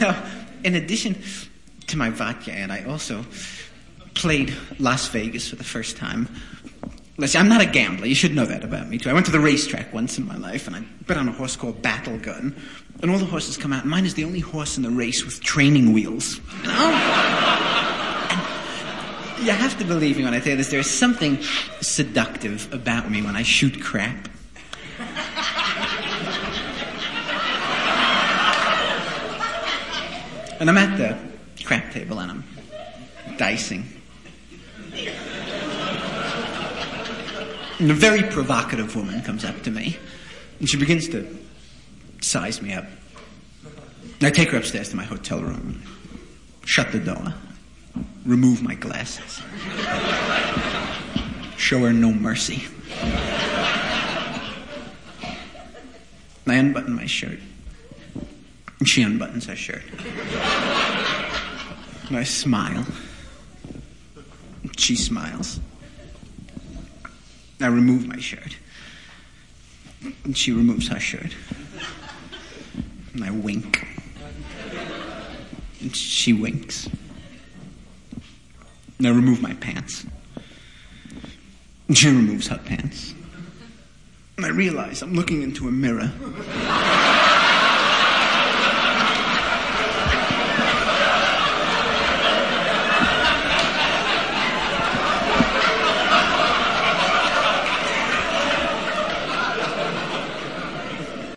Now, in addition to my vodka ad, I also played Las Vegas for the first time. Listen, I'm not a gambler. You should know that about me, too. I went to the racetrack once in my life, and I bet on a horse called Battle Gun. And all the horses come out, and mine is the only horse in the race with training wheels. You know? And you have to believe me when I tell you this. There's something seductive about me when I shoot crap. And I'm at the crap table, and I'm dicing. And a very provocative woman comes up to me, and she begins to size me up. And I take her upstairs to my hotel room, shut the door, remove my glasses, show her no mercy. And I unbutton my shirt, and she unbuttons her shirt. And I smile, and she smiles. I remove my shirt, and she removes her shirt. And I wink, and she winks. And I remove my pants, and she removes her pants. And I realize I'm looking into a mirror.